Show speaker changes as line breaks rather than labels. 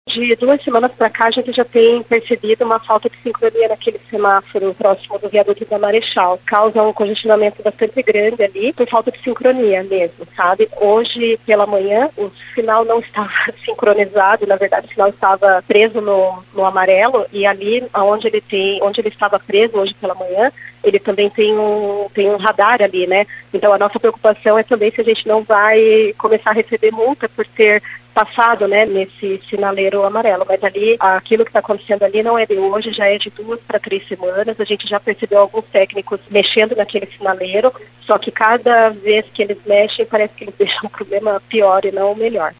De 2 semanas para cá, a gente já tem percebido uma falta de sincronia naquele semáforo próximo do viaduto da Marechal. Causa um congestionamento bastante grande ali, por falta de sincronia mesmo, sabe? Hoje, pela manhã, o sinal não estava sincronizado, na verdade, o sinal estava preso no amarelo, e ali onde ele estava preso hoje pela manhã, ele também tem um radar ali, né? Então, a nossa preocupação é também se a gente não vai começar a receber multa por ter passado, né, nesse sinaleiro amarelo, mas ali, aquilo que está acontecendo ali não é de hoje, já é de 2 para 3 semanas, a gente já percebeu alguns técnicos mexendo naquele sinaleiro, só que cada vez que eles mexem, parece que eles deixam o problema pior e não melhor.